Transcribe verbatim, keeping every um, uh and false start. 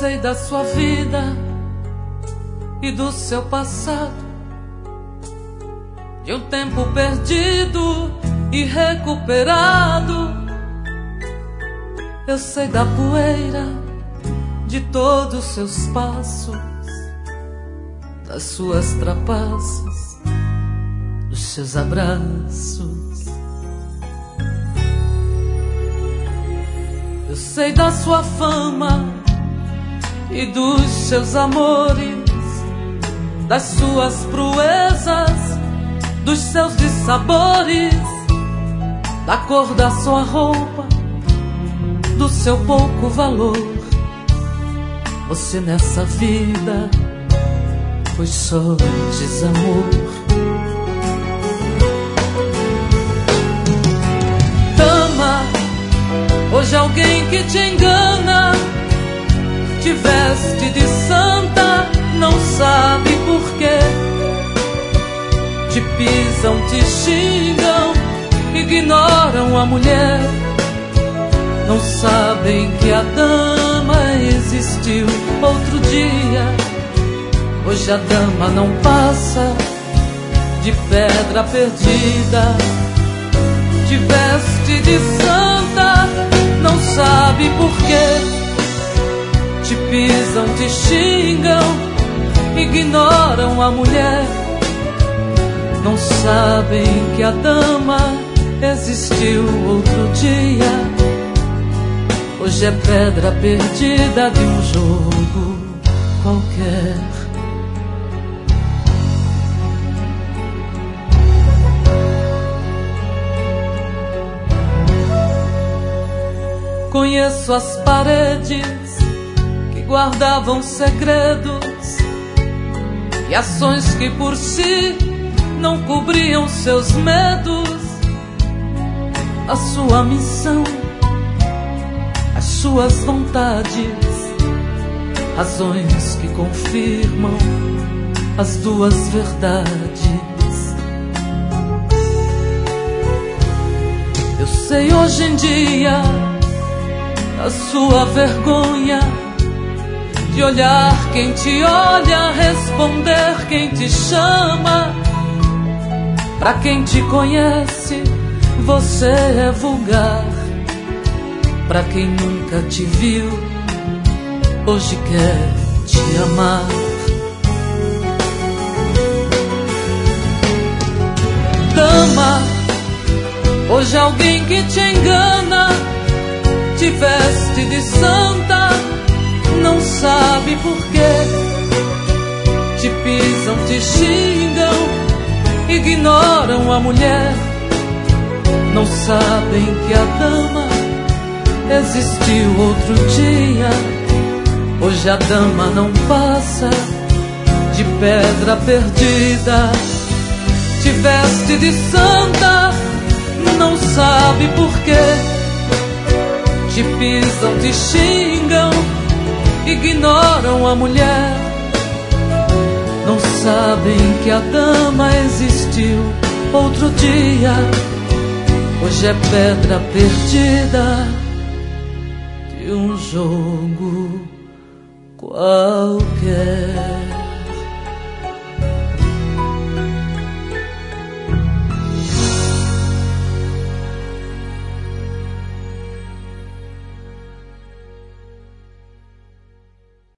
sei da sua vida e do seu passado, de um tempo perdido e recuperado. Eu sei da poeira de todos os seus passos, das suas trapaças, dos seus abraços. Eu sei da sua fama e dos seus amores, das suas proezas, dos seus dissabores, da cor da sua roupa, do seu pouco valor. Você nessa vida foi só desamor. Dama, hoje alguém que te engana, te veste de santa, não sabe por quê. Te pisam, te xingam, ignoram a mulher. Não sabem que a dama existiu outro dia. Hoje a dama não passa de pedra perdida. Te veste de santa, não sabe por quê. Te pisam, te xingam, ignoram a mulher. Não sabem que a dama existiu outro dia. Hoje é pedra perdida de um jogo qualquer. Conheço as paredes que guardavam segredos e ações que por si não cobriam seus medos. A sua missão, as suas vontades, razões que confirmam as duas verdades. Eu sei hoje em dia a sua vergonha de olhar quem te olha, responder quem te chama. Pra quem te conhece, você é vulgar. Pra quem nunca te viu, hoje quer te amar. Dama, hoje alguém que te engana, te veste de santa, não sabe por quê. Te pisam, te xingam, ignoram a mulher. Não sabem que a dama existiu outro dia. Hoje a dama não passa de pedra perdida. Te veste de santa, não sabe por quê. Te pisam, te xingam, ignoram a mulher. Não sabem que a dama existiu outro dia. Hoje é pedra perdida de um jogo qualquer.